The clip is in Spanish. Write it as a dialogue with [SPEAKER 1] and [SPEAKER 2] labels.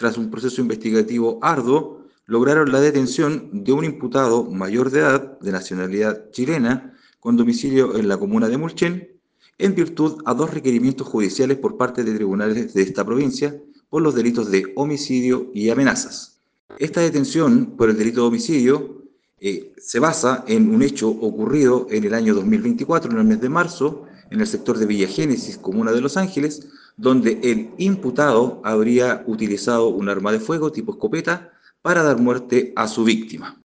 [SPEAKER 1] tras un proceso investigativo arduo, lograron la detención de un imputado mayor de edad, de nacionalidad chilena, con domicilio en la comuna de Mulchen, en virtud a dos requerimientos judiciales por parte de tribunales de esta provincia por los delitos de homicidio y amenazas. Esta detención por el delito de homicidio se basa en un hecho ocurrido en el año 2024, en el mes de marzo, en el sector de Villa Génesis, comuna de Los Ángeles, donde el imputado habría utilizado un arma de fuego tipo escopeta para dar muerte a su víctima.